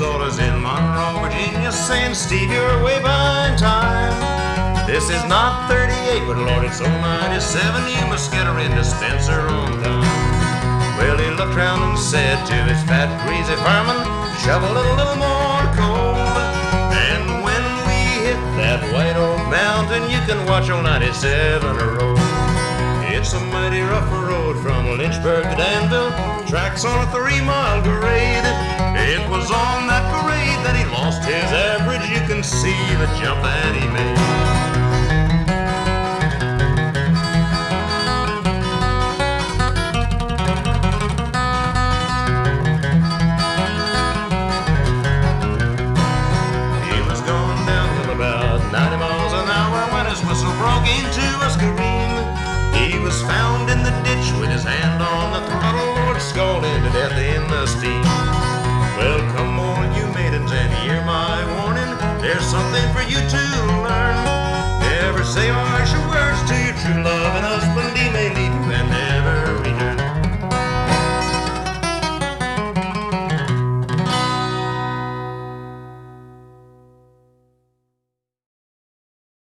orders in Monroe, Virginia, saying, Steve, you're way behind time. This is not 38, but Lord, it's 097. You must get her into Spencer on time. Well, he looked round and said to his fat, greasy fireman, shovel a little more coal. And when we hit that White Oak Mountain, you can watch old 97 roll. It's a mighty rough road from Lynchburg to Danville, tracks on a 3-mile grade. It was on that grade that he lost his average. You can see the jump that he made. Broke into a scream. He was found in the ditch with his hand on the throttle, Lord, scalded to death in the steam. Well, come on, you maidens, and hear my warning. There's something for you to learn. Never say harsh words to your true love and husband.